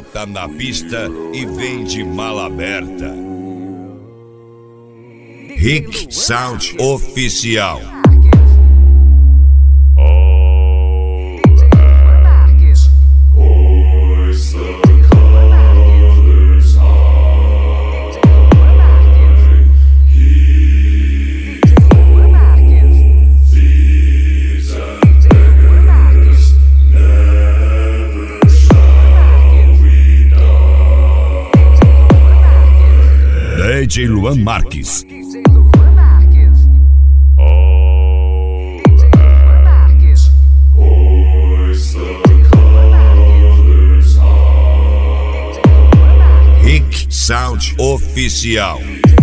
bota na pista e vem de mala aberta. Rick Sound Oficial. DJ Luan Marques. Rick Sound Oficial.